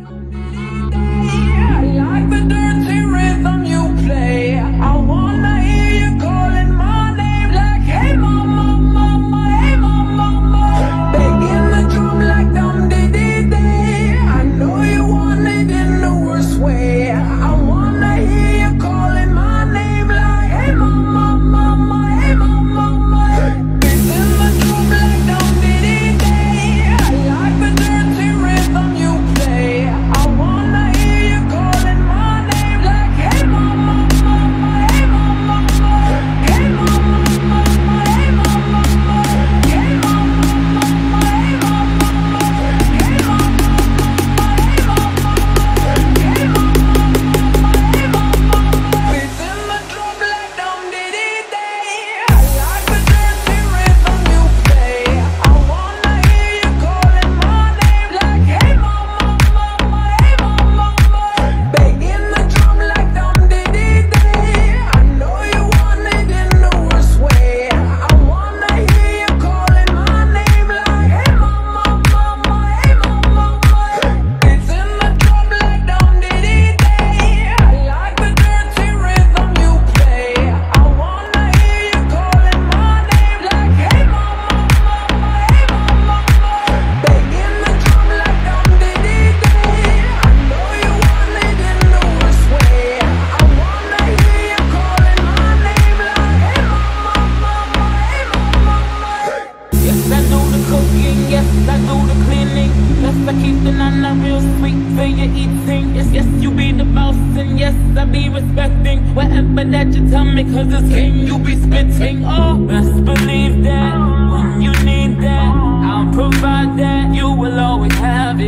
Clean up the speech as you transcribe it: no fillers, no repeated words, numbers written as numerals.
like the dirty rhythm you play. I wanna hear you calling my name like, hey mama, mama, hey mama, mama. Begging the drum like dum diddy day. I know you want it in the worst way. I wanna hear you calling my name like, hey mama, mama, hey mama, mama. Beating the drum like dum diddy day. I like the dirty rhythm you play. I wanna hear you calling my name like, hey mama, mama, hey mama, mama. Hey mama, mama, hey mama, mama. Hey mama, mama, hey mama, mama. Hey mama, mama, hey mama, mama. Hey mama, mama, hey mama, mama. Beating the drum like dum diddy day. I like the dirty rhythm you play. I wanna hear you calling my name like, hey mama, mama, hey mama, mama. Begging the drum like dum diddy day. I know you want it in the worst way. I wanna hear you calling my name like, hey mama, mama, hey mama, mama. Beating the drum like dum diddy day. I like the dirty rhythm you play. I wanna hear you calling my name like, hey mama, mama, hey mama, mama. Begging the drum like dum diddy day. I know you want it in the worst way. I wanna hear you calling my name like, hey mama, mama, hey mama, mama. Yes, I do the cooking, yes, I do the cleaning. Yes, I keep the nana real sweet for your eating. Yes, yes, you be the boss, and yes, I be respecting whatever that you tell me, cause it's king you be spitting. Oh, best believe that when you need that, I'll provide that. You will always have